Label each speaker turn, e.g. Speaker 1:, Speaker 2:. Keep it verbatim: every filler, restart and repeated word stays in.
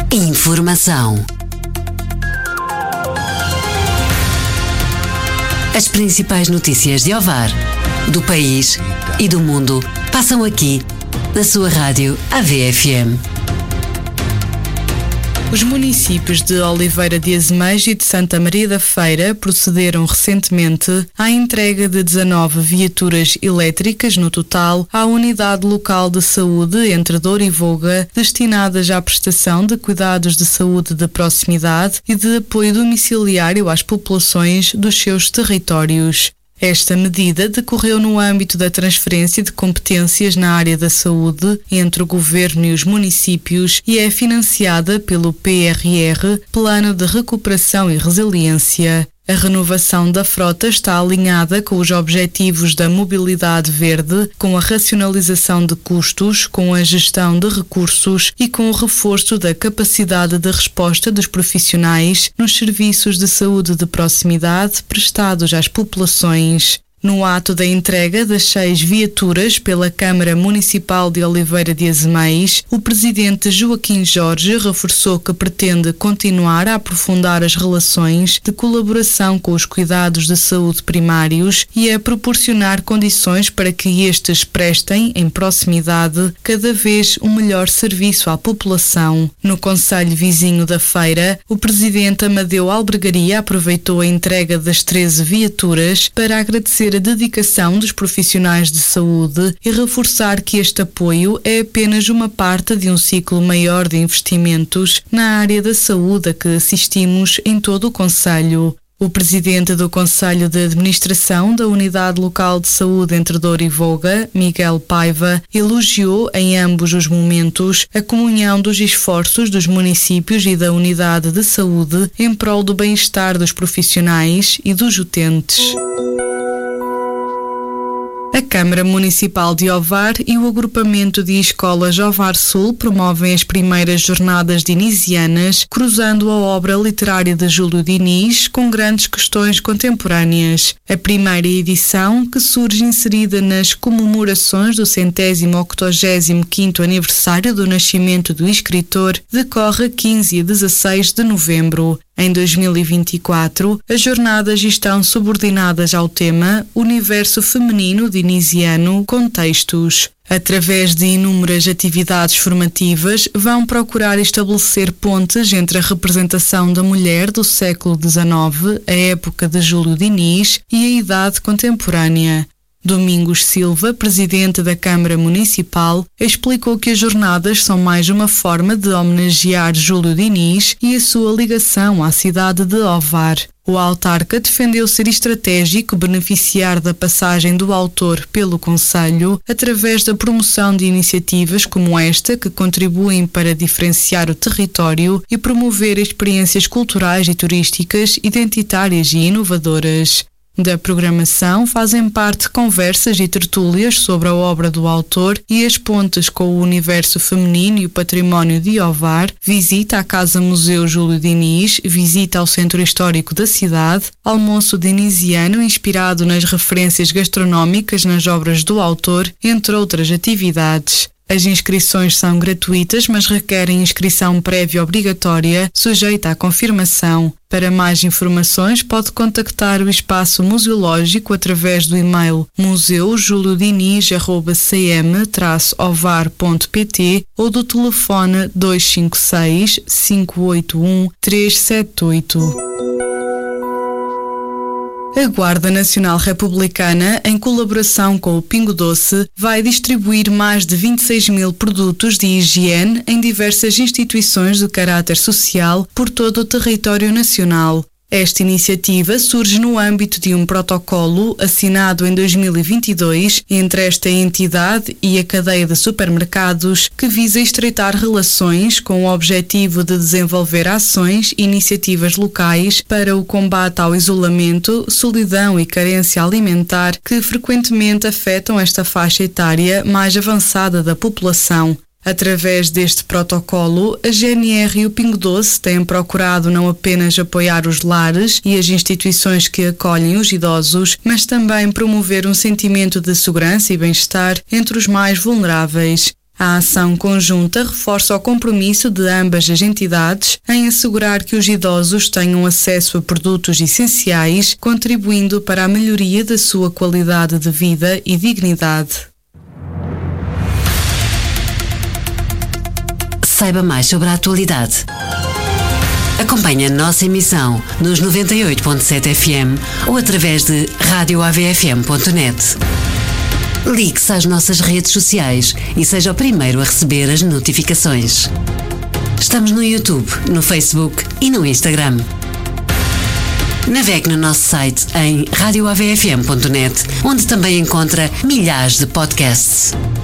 Speaker 1: Informação. As principais notícias de Ovar, do país e do mundo passam aqui, na sua rádio A V F M.
Speaker 2: Os municípios de Oliveira de Azeméis e de Santa Maria da Feira procederam recentemente à entrega de dezanove viaturas elétricas no total à Unidade Local de Saúde entre Douro e Voga, destinadas à prestação de cuidados de saúde de proximidade e de apoio domiciliário às populações dos seus territórios. Esta medida decorreu no âmbito da transferência de competências na área da saúde entre o Governo e os municípios e é financiada pelo P R R, Plano de Recuperação e Resiliência. A renovação da frota está alinhada com os objetivos da mobilidade verde, com a racionalização de custos, com a gestão de recursos e com o reforço da capacidade de resposta dos profissionais nos serviços de saúde de proximidade prestados às populações. No ato da entrega das seis viaturas pela Câmara Municipal de Oliveira de Azeméis, o presidente Joaquim Jorge reforçou que pretende continuar a aprofundar as relações de colaboração com os cuidados de saúde primários e a proporcionar condições para que estes prestem, em proximidade, cada vez um melhor serviço à população. No concelho vizinho da Feira, o presidente Amadeu Albergaria aproveitou a entrega das treze viaturas para agradecer a dedicação dos profissionais de saúde e reforçar que este apoio é apenas uma parte de um ciclo maior de investimentos na área da saúde a que assistimos em todo o concelho. O presidente do Conselho de Administração da Unidade Local de Saúde entre Douro e Voga, Miguel Paiva, elogiou em ambos os momentos a comunhão dos esforços dos municípios e da Unidade de Saúde em prol do bem-estar dos profissionais e dos utentes. A Câmara Municipal de Ovar e o agrupamento de escolas Ovar Sul promovem as primeiras jornadas dinisianas, cruzando a obra literária de Júlio Diniz com grandes questões contemporâneas. A primeira edição, que surge inserida nas comemorações do centésimo octogésimo quinto aniversário do nascimento do escritor, decorre a quinze e dezasseis de novembro. Em dois mil e vinte e quatro, as jornadas estão subordinadas ao tema Universo Feminino Dinisiano Contextos. Através de inúmeras atividades formativas, vão procurar estabelecer pontes entre a representação da mulher do século dezenove, a época de Júlio Diniz, e a idade contemporânea. Domingos Silva, presidente da Câmara Municipal, explicou que as jornadas são mais uma forma de homenagear Júlio Diniz e a sua ligação à cidade de Ovar. O autarca defendeu ser estratégico beneficiar da passagem do autor pelo concelho através da promoção de iniciativas como esta que contribuem para diferenciar o território e promover experiências culturais e turísticas identitárias e inovadoras. Da programação fazem parte conversas e tertúlias sobre a obra do autor e as pontes com o universo feminino e o património de Ovar, visita à Casa-Museu Júlio Diniz, visita ao Centro Histórico da cidade, almoço dinisiano inspirado nas referências gastronómicas nas obras do autor, entre outras atividades. As inscrições são gratuitas, mas requerem inscrição prévia obrigatória, sujeita à confirmação. Para mais informações, pode contactar o Espaço Museológico através do e-mail museu julio diniz arroba c m traço ovar ponto p t ou do telefone dois cinco seis, cinco oito um, três sete oito. A Guarda Nacional Republicana, em colaboração com o Pingo Doce, vai distribuir mais de vinte e seis mil produtos de higiene em diversas instituições de caráter social por todo o território nacional. Esta iniciativa surge no âmbito de um protocolo assinado em dois mil e vinte e dois entre esta entidade e a cadeia de supermercados que visa estreitar relações com o objetivo de desenvolver ações e iniciativas locais para o combate ao isolamento, solidão e carência alimentar que frequentemente afetam esta faixa etária mais avançada da população. Através deste protocolo, a G N R e o Pingo Doce têm procurado não apenas apoiar os lares e as instituições que acolhem os idosos, mas também promover um sentimento de segurança e bem-estar entre os mais vulneráveis. A ação conjunta reforça o compromisso de ambas as entidades em assegurar que os idosos tenham acesso a produtos essenciais, contribuindo para a melhoria da sua qualidade de vida e dignidade.
Speaker 1: Saiba mais sobre a atualidade. Acompanhe a nossa emissão nos noventa e oito ponto sete F M ou através de rádio A V F M ponto net. Ligue-se às nossas redes sociais e seja o primeiro a receber as notificações. Estamos no YouTube, no Facebook e no Instagram. Navegue no nosso site em rádio A V F M ponto net, onde também encontra milhares de podcasts.